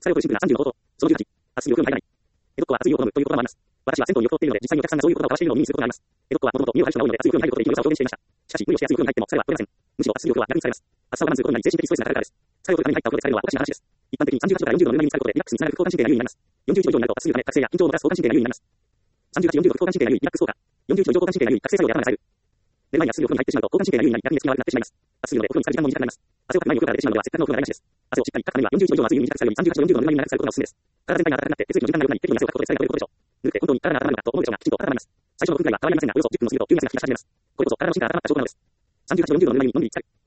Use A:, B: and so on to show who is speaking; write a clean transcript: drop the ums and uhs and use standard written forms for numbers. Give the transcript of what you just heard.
A: 作用とシンプルな30のこと。その18、圧水を含む入らない。江戸っ子は圧水を好むということもあります。私は銭湯によく通っているので、実際にお客さんがそういう言葉を交わしているのを耳にすることがあります。江戸っ子はもともと身を張る人が多いので、圧水を含む入ることで生きる良さを表現していました。しかし、無理をして圧水を含む入っても、それは取れません。むしろ圧水量は逆にされます。圧さを我慢することになり、精神的ストレスがかかるからです。作用という紙に入ったお風呂で使えるのはおかしな話です。一般的に38度から40度のぬるま湯に浸かることで、リラックスにつながる副交感神経が優位になります。41度以上になると圧水のため、覚醒や緊張をもたらす交感神経が優位になります。38、40度副交感神経が優位、リラックス効果。41度以上交感神経が優位、覚醒作用で頭が冴える。寝る前に圧水を含むに入ってしまうと、交感神経が優位になり、逆に寝つきが悪くなってしまいます。圧水量でお風呂に浸かる時間も短くなります。汗をかく前にお風呂から出てしまうのはせっかくのお風呂が台無しです。汗をしっかりかくためには41度以上の圧湯に短くされるように38度、40度のぬるま湯に長くされることがおすすめです。体全体が暖かくなって血液の循環が良くなり、適度に汗をかくことで疲れが取れることでしょう。ぬるくて本当に体が温まるのかと思うでしょうが、きちんと温まります。最初の分くらいは変わりませんが、およそ10分もすると急に汗が噴き出し始めます。これこそ体の芯が温まった証拠なのです。38度、40度のぬるま湯にのんびり浸かる。